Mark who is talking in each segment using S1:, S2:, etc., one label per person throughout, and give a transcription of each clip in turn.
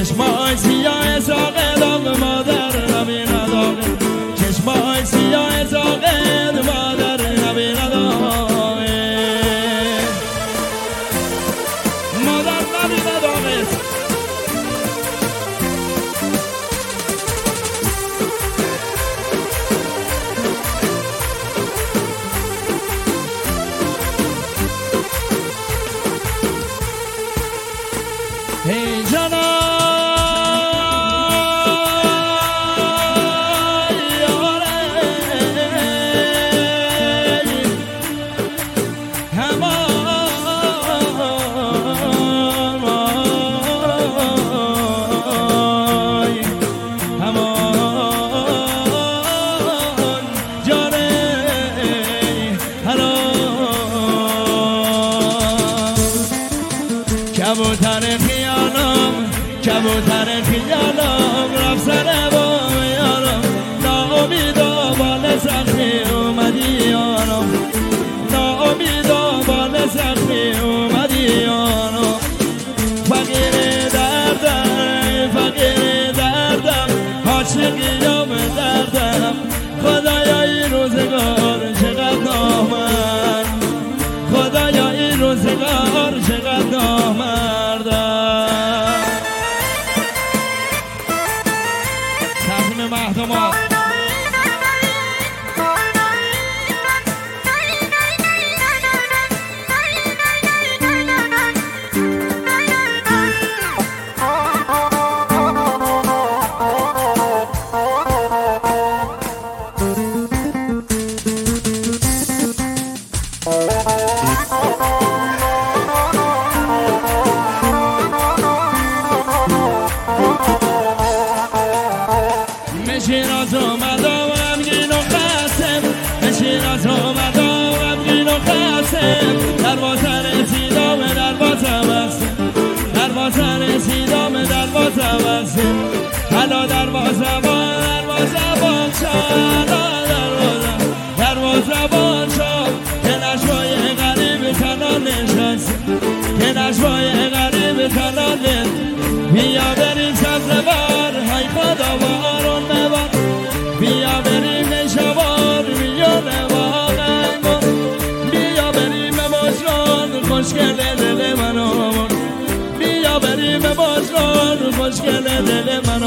S1: چشمای سیاه ساقه داغ مادر نبی نداغ چشمای سیاه ساقه مادر نبی نداغ مادر نبی نداغ Hey Jana کبوتر خیالم رفت سر با یارم ناامیدا بال سختی اومدی یارم ناامیدا بال سختی اومدی یارم فقیر دردم عاشقیم دردم خدایا این روزگار چقدر نامرد خدایا این روزگار چقدر نامردم مهدمات شیراز اومدم غمگین و خستم به شیراز اومدم غمگین و خستم دروازه رسیدم دروازه بستم دروازه رسیدم دروازه بستم حالا دروازه بان شد دروازه بان شد که نشوای غریب تنها نشست که نشوای غریب تنها نشست بیا بریم سبزوار های خدا بارون ببار بیا بریم نشوار بیا نواغن بیا بریم باشران خوشگل دل منو بیا بریم باشران خوشگل دل منو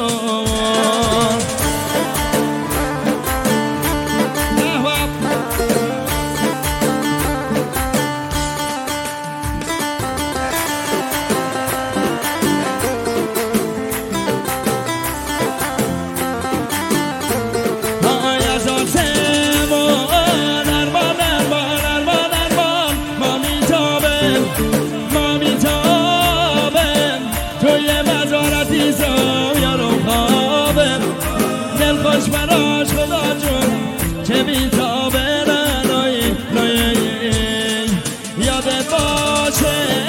S1: خوش براش خدا جون چه بیتابه نایی یادت باشه